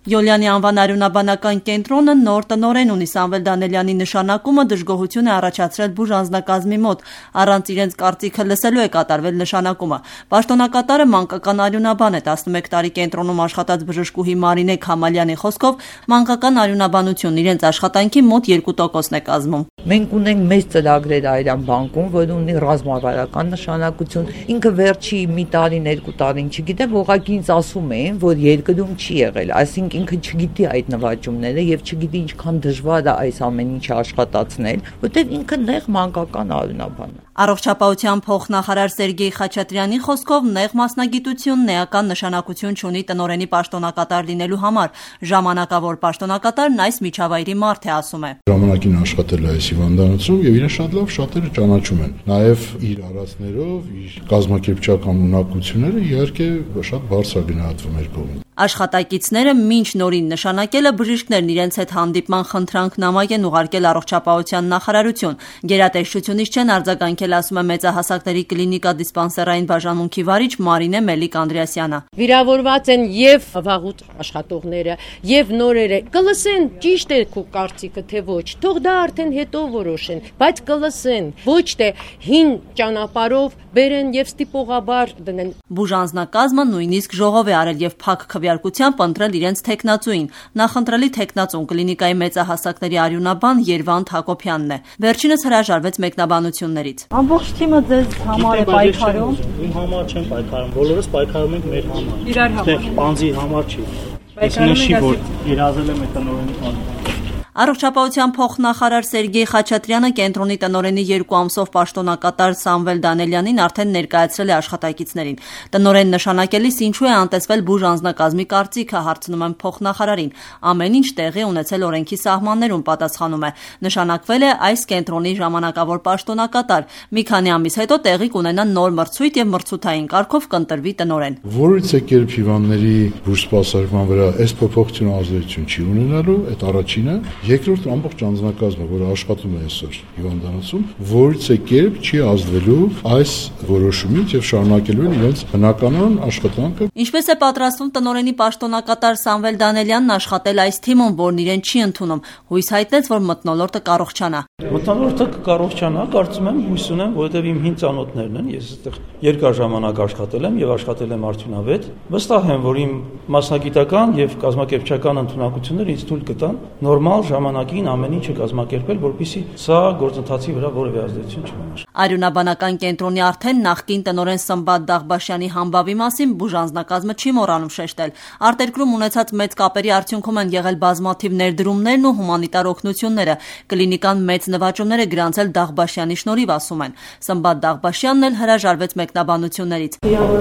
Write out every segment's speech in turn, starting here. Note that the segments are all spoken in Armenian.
Յոլյանի անվան արյունաբանական կենտրոնը նոր տնօրեն ունի։ Սամվել Դանելյանի նշանակումը դժգոհություն է առաջացրել բուժանձնակազմի մոտ, առանց իրենց կարծիքը լսելու է կատարվել նշանակումը։ Պաշտոնակատարը մանկական արյունաբան է, 11 տարի կենտրոնում աշխատած բժշկուհի Մարինե Քամալյանի խոսքով մանկական արյունաբանությունն իրենց աշխատանքի մոտ 2%-ն է կազմում։ Մենք ունենք մեծ ծրագրեր Այրան բանկում, որ ունի ռազմավարական նշանակություն։ Ինքը վերջի մի տարին, 2 տարին, չգիտեմ, ուղղակի ինձ ասում էին, որ երկրում չի եղել, այսինքն ինքը չգիտի այդ նվաճումները եւ չգիտի ինչքան դժվար է այս ամեն ինչը աշխատացնել, որտեղ ինքը նեղ մանկական արյունաբան է։ Առողջապահության փոխնախարար Սերգեյ Խաչատրյանի խոսքով նեղ մասնագիտությունն էական նշանակություն չունի տնօրենի պաշտոնակատար լինելու համար։ Ժամանակավոր պաշտոնակատարն այս միջավայրի մարդ է, ասում է։ Ժամանակին աշխատել է այս հիվանդանոցում եւ իրեն շատ լավ շատերը ճանաչում են։ Նաեւ իր արածներով, իր կազմակերպչական ունակությունները իհարկե շատ բարձր գնահատվում էր կողմից։ Աշխատակիցները մինչ նորին նշանակելը բժիշկներն իրենց հետ հանդիպման խնդրանքնամակ են ուղարկել առողջապահության նախարարություն։ Գերատեսչությունից չեն արձագանքել, ասում է մեծահասակների կլինիկա դիսպանսերային բաժանմունքի վարիչ Մարինե Մելիք-Անդրեասյանը։ Վիրավորված են եւ վաղուց աշխատողները, եւ նորերը։ Կլսեն, ճիշտ է քո կարծիքը, թե ոչ։ Թող դա արդեն հետո որոշեն, բայց կլսեն։ Ոչ թե հին ճանապարհով բերեն եւ ստիպողաբար դնեն։ Բուժանձնակազմը նույնիսկ ժողով է արել եւ փակ քվեարկությամբ ընտրել իրենց թեկնածուին։ Նախընտրելի թեկնածուն կլինիկայի մեծահասակների արյունաբան Երվանդ Հակոբյանն է։ Վերջինս հրաժարվեց մեկնաբանություններից։ Ամբողջ թիմը ձեզ համար է պայքարում։ Իմ համար չեն պայքարում, բոլորս պայքարում ենք մեր համար։ Իրար համար։ Պանձի համար չի։ Պայքարում ենք, որ երազել եմ այդ տնօրենի համար։ Առողջապահության փոխնախարար Սերգեյ Խաչատրյանը կենտրոնի տնօրենի 2 ամսով պաշտոնակատար Սամվել Դանելյանին արդեն ներկայացրել է աշխատակիցներին։ Տնօրեն նշանակելիս ինչու է անտեսվել բուժանձնակազմի կարծիքը, հարցնում եմ փոխնախարարին։ Ամեն ինչ տեղի ունեցել օրենքի սահմաններում, պատասխանում է։ Նշանակվել է այս կենտրոնի ժամանակավոր պաշտոնակատար։ Մի քանի ամիս հետո տեղի կունենա նոր մրցույթ եւ մրցութային կարգով կընտրվի տնօրեն։ Որից է կերպ հիվանդների բուժսպասարկման վրա այս փոփոխությունը ազդեցություն չի ունենալու, այդ առաջինը։ Երկրորդ ամբողջ անձնակազմը, որը աշխատում է այսօր հիվանդանոցում, որից է կերպ չի ազդվելու այս որոշումից եւ շարունակելու են իրենց բնականon աշխատանքը։ Ինչպես է պատրաստվում տնօրենի պաշտոնակատար Սամվել Դանելյանն աշխատել այս թիմում, որն իրեն չի ընդունում, հույս հայտնեց, որ մթնոլորտը կառողջանա։ Մթնոլորտը կառողջանա, կարծում եմ, հույս ունեմ, որովհետեւ իմ հին ծանոթներն են, ես այդտեղ երկար ժամանակ աշխատել եմ եւ աշխատել եմ արդյունավետ։ Վստահ եմ, որ իմ մասնագիտական եւ կազմակերպչական ընդունակությունները ինձ թույլ կտան նորմալ ժամանակին ամեն ինչը կազմակերպել, որպեսզի սա գործընթացի վրա որևէ ազդեցություն չունենա։ Արյունաբանական կենտրոնի արդեն նախկին տնօրեն Սմբատ Դաղբաշյանի համբավի մասին բուժանձնակազմը չի մոռանում շեշտել։ Արտերկրում ունեցած մեծ կապերի արդյունքում են եղել բազմաթիվ ներդրումներն ու հումանիտար օգնությունները։ Կլինիկան մեծ նվաճումներ է գրանցել Դաղբաշյանի շնորհիվ, ասում են։ Սմբատ Դաղբաշյանն էլ հրաժարվեց մեկնաբանություններից։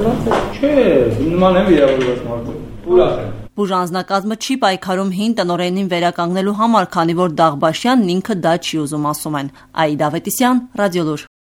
Չէ, նման եմ վիրավորված մարդու։ Ուրախ եմ։ Բուժանձնակազմը չի պայքարում հին տնօրենին վերականգնելու համար, քանի որ Դաղբաշյանն ինքը դա չի ուզում, ասում են։ Աիդ Ավետիսյան, Ռադիոլուր։